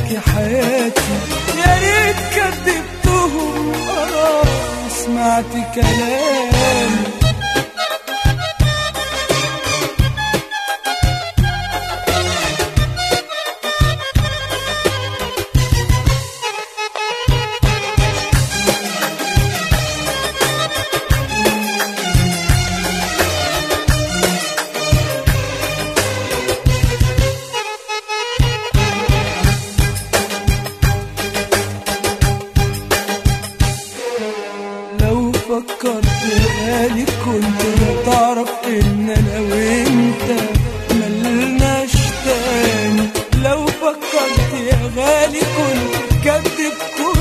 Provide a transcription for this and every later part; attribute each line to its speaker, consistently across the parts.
Speaker 1: يا حياتي، يا ريت كدبتهم سمعت كلامي. فكرت غالي كنت تعرف ان انا وانت ملناش تاني. لو فكرت يا غالي كنت كدب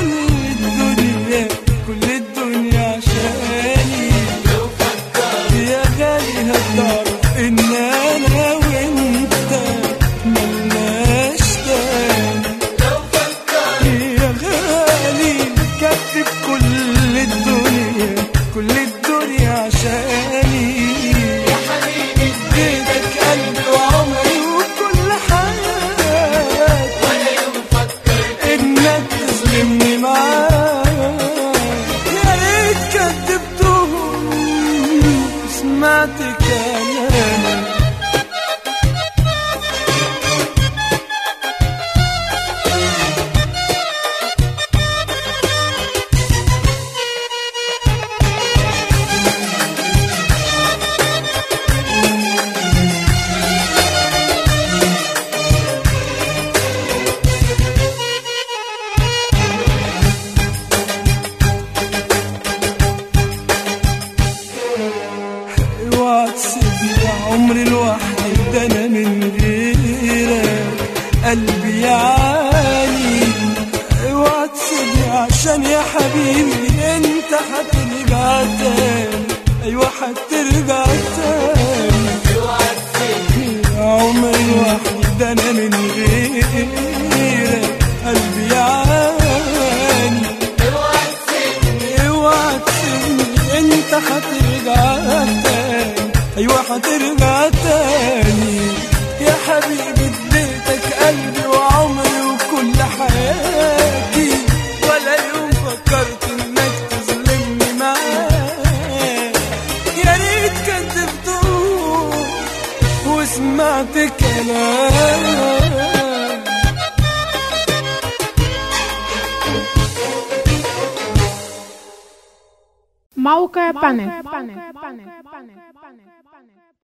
Speaker 1: كل الدنيا عشاني. لو فكرت يا غالي هتعرف ان انا وانت ملناش تاني. لو فكرت يا غالي كدب كل الدنيا عشاني. يا حبيبي اديتك قلبي وعمري وكل حياتي، ولا يوم فكرت انك تظلمني معاك. يا ريت كدبتهم سمعت كلامي. عمري لوحدي ده انا من غيرك قلبي يعاني. اوعى تسيبني عشان يا حبيبي انت هترجع تاني. ايوه هترجع تاني. اوعى تسيبني عمري لوحدي ده انا من غيرك قلبي يعاني. اوعى تسيبني انت هترجع تاني. ايوه هترجع تاني يا حبيبي. اديتك قلبي وعمري وكل حياتي، ولا يوم فكرت انك تظلمني معاك. يا ريت كدبتهم وسمعت كلام.
Speaker 2: موقع بانل.